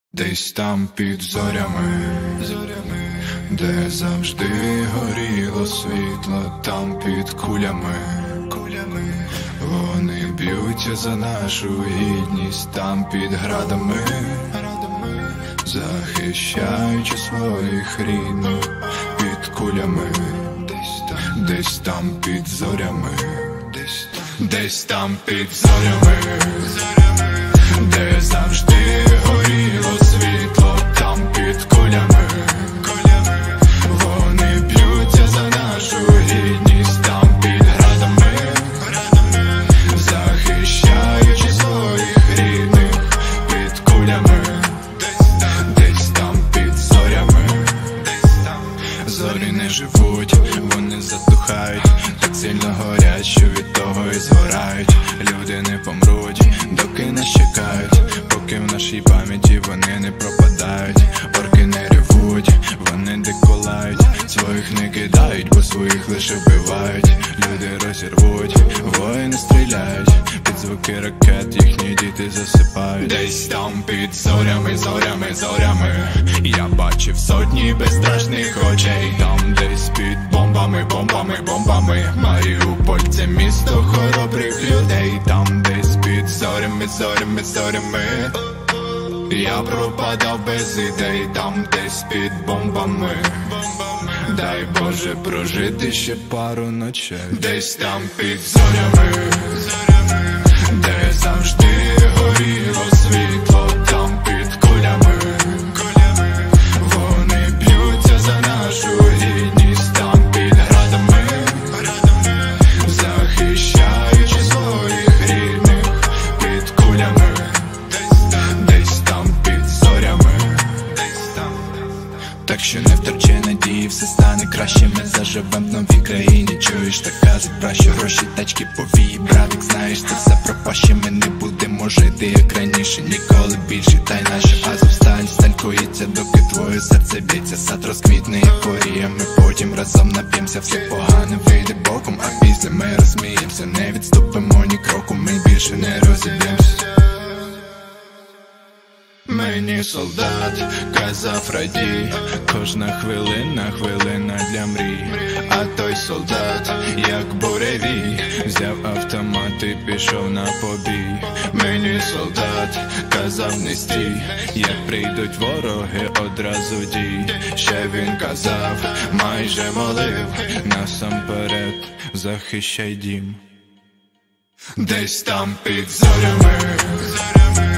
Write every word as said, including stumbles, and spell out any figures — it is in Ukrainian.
Десь там під зорями, де завжди горіло світло, там під кулями, вони б'ються за нашу гідність, там під градами, захищаючи своїх рідних, під кулями, десь там під зорями, десь там під зорями, де завжди горіло світло, там під кулями, вони б'ються за нашу гідність, там під градами, захищаючи своїх рідних, під кулями, десь там під зорями. Зорі не живуть, вони затухають, так сильно горять, що від того і згорають. Люди не помруть, доки нас чекають, поки в нашій пам'яті вони не пропадають. Орки не ревуть, вони деколають, своїх не кидають, бо своїх лише вбивають. Люди розірвуть, воїни стріляють, під звуки ракет їхні діти засипають. Десь там під зорями, зорями, зорями я бачив сотні безстрашних очей. Там десь під бомбами, бомбами, бомбами Маріуполь — це місто хоробрих людей. Там десь під зорями, зорями, зорями я пропадав без ідей. Там десь під бомбами, дай Боже прожити ще пару ночей. Десь там під зорями, де завжди горіло світло, там під кулями, вони б'ються за нашу гідність, там під градами, захищаючи своїх рідних, під кулями, десь там під зорями. Так що не втрачай надії, все стане краще. Ми заживем в новій країні. Чуєш, так казать, пращо гроші, тачки, повії. Братик, знаєш, це все пропаще. Ми не будемо жити як раніше, ніколи більше. Та й наша Азовсталь сталькується, доки твоє серце б'ється. Сад розквітне ейфорія, ми потім разом нап'ємося. Все погане вийде боком, а після ми розсміємося. Не відступимо ні кроку, ми більше не розіб'ємося. Мені солдат казав радій, кожна хвилина, хвилина для мрій. А той солдат, як буревій, взяв автомат і пішов на побій. Мені солдат казав не стій, як прийдуть вороги, одразу дій. Ще він казав, майже молив, насамперед захищай дім. Десь там під зорями,